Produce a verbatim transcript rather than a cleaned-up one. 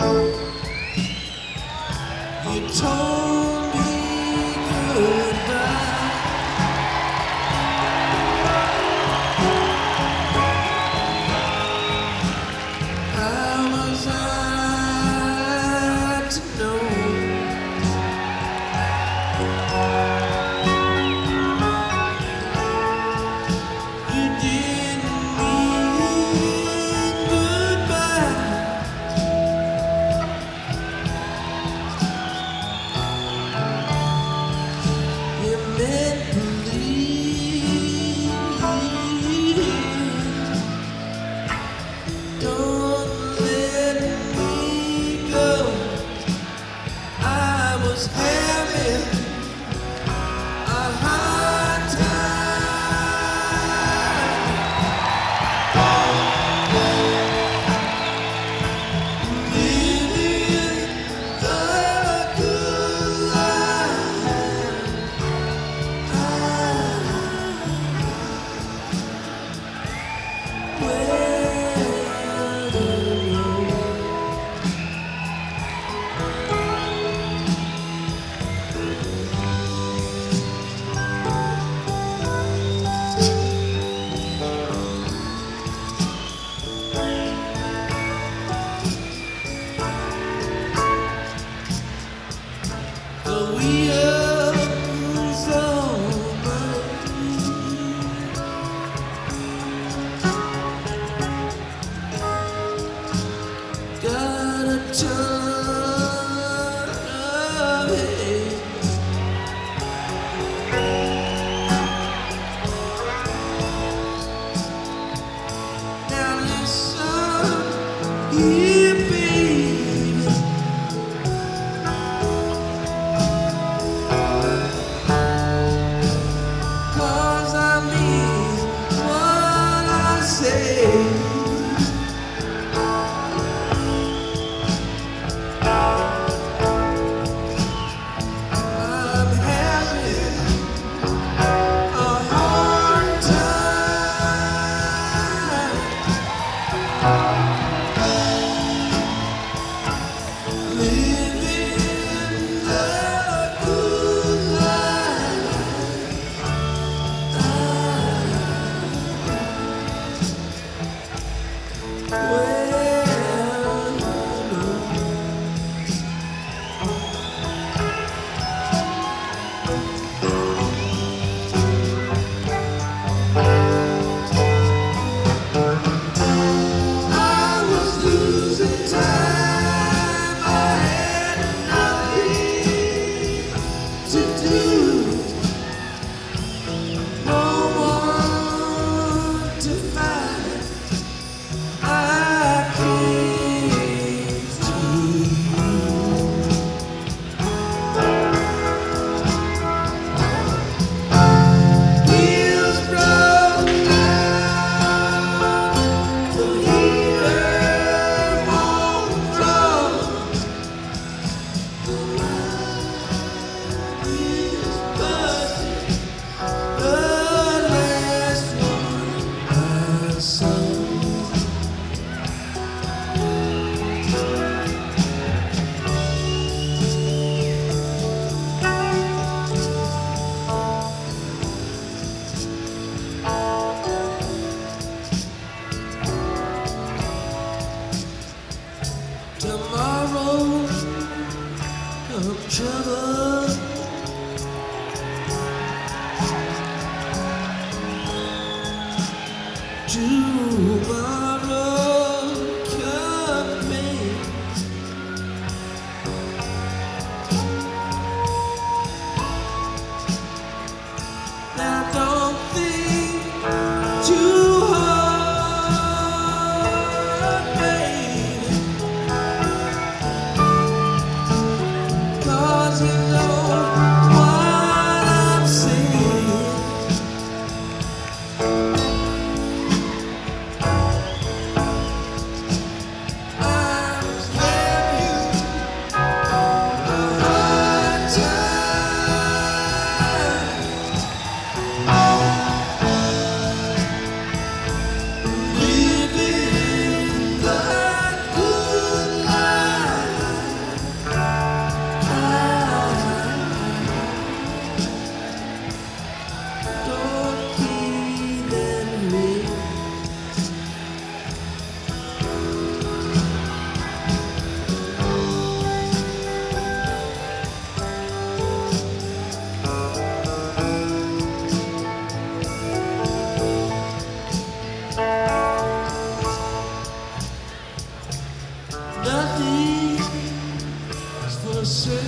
You told me goodbye. How was I to know? You didn't mean goodbye. You meant believe. Don't let me go. I was having a hard time living the good life. I The wheels on my feet got a ton of hate. Now listen here, baby. Cause I mean what I say. I'm having a hard time living the good life. I was losing time. I had nothing to do. No one to find. I came to you. Wheels broke down, the heater won't run. The light is buzzing, the last one I saw. Tomorrow come trouble. Tomorrow come pain. Now don't think too hard, baby. Cause you know myself.